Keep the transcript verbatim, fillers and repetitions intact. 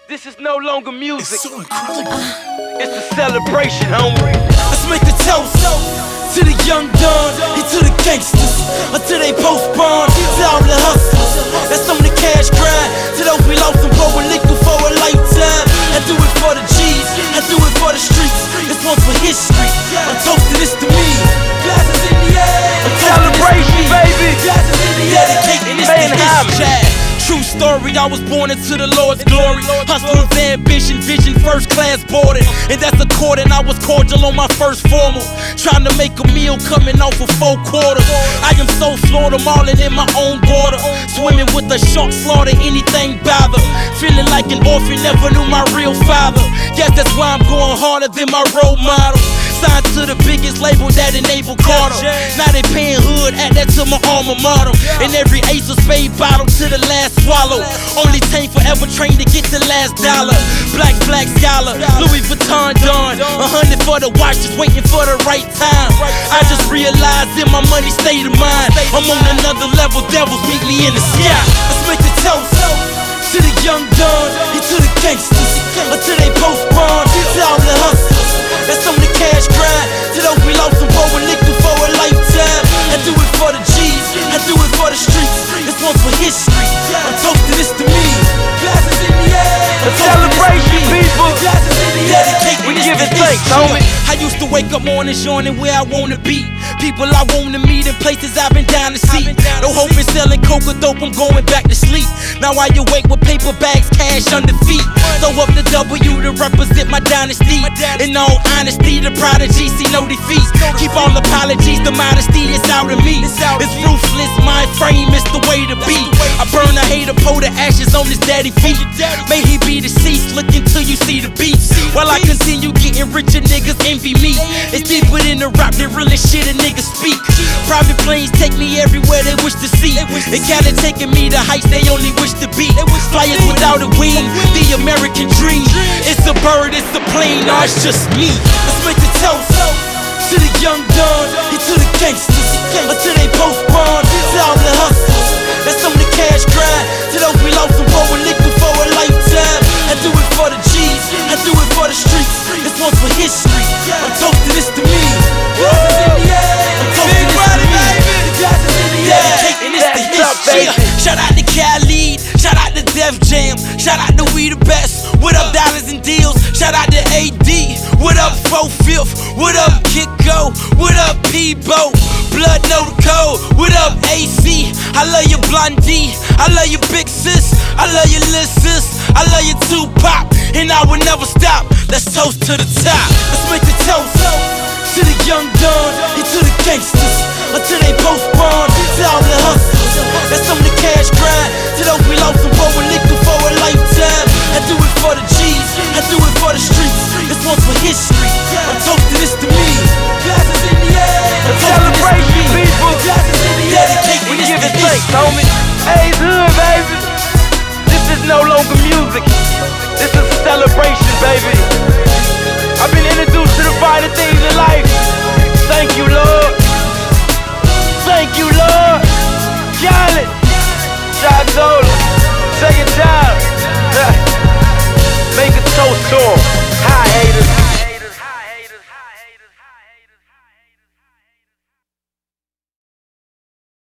This is no longer music. It's so incredible. It's a celebration, homie. Let's make a toast to the young Don and to the gangsters, until they post bond. To all the hustlers that's on the cash grind, to those we lost and borrowed liquor for a lifetime. I do it for the G's, I do it for the streets. This one's for history. I'm toasting this to me. Glasses in the air. Celebration, baby. Glasses in the air. Dedicating this to this child. True story, I was born into the Lord's glory. Hustle with ambition, vision, first class boarding. And that's according, I was cordial on my first formal. Trying to make a meal coming off of four quarters. I am so flawed, I'm all in my own border. Swimming with the shark, slaughter anything bother. Feeling like an orphan, never knew my real father. Guess that's why I'm going harder than my role model. Signed to the biggest label that enabled Carter. Now they paying hood, add that to my alma mater. And every ace of spade bottle to the last swallow. Only team forever trained to get the last dollar. Black flag scholar, Louis Vuitton Don. A hundred for the watch, just waiting for the right time. I just realized in my money state of mind, I'm on another level, devils meet me in the sky. Let's make the toast to the young Don and to the gangsters, until they post bond. To all the hustlers that's on the cash grind, to those we lost and borrowed liquor for a lifetime. I do it for the G's, I do it for the streets. This one's for history. I'm toasting this to me. Glasses in the air. A celebration, people. Glasses in the air. We giving thanks, homie. I used to wake up mornings joining where I wanna be. People I wanna meet in places I've been down to see. No hope in selling coca dope, I'm going back to sleep. Now I awake with paper bags, cash under feet. Throw up the W to represent my dynasty. In all honesty, the prodigy see no defeat. Keep all apologies, the modesty that's out of me. It's ruthless, my frame is the way to be. I burn a hater, pour the ashes on his daddy feet. May he be deceased, look until you see the beat. While I continue getting richer, niggas envy me. It's deeper than the rap, the realest shit a nigga speak. Private planes take me everywhere they wish to see. It kinda taking me to heights they only wish to be. Flyers without a wing, the American dream. It's a bird, it's a plane, or it's just me. Let's make the toast to the young Don and to the gangsters, until they post bond. To all the hustlers that's on the cash grind, to those we lost and borrowed liquor for a lifetime. I do it for the G's, I do it for the streets. This one's for history. I'm toasting this to me. Glasses in the air. I'm toasting this to me. Glasses in the air. Dedicating this to history. Shout out to Khalid, shout out to Def Jam, shout out to We the Best. What up, Dollars and Deals? Shout out to A D. What up, four fifth? What up, Kiko? What up, Peebo? Blood know the code. What up, A C? I love you, Blondie. I love you, big sis. I love you, little sis. I love you, Tupac. And I will never stop. Let's toast to the top. Let's make the toast to the young Don and to the gangsters, until they post bond. To all the hustlers that's on the cash grind, to those we lost and borrowed liquor for a lifetime. I do it for the G's, I do it for the streets. This one's for history. I'm toasting this to me. Glasses in the air. A celebration, people. Glasses in the air. Dedicating We this giving to thanks, history. homie. Hey, hood, baby. This is no longer music. This is a celebration, baby. I've been introduced to the finer things in life. Thank you, Lord. Thank you,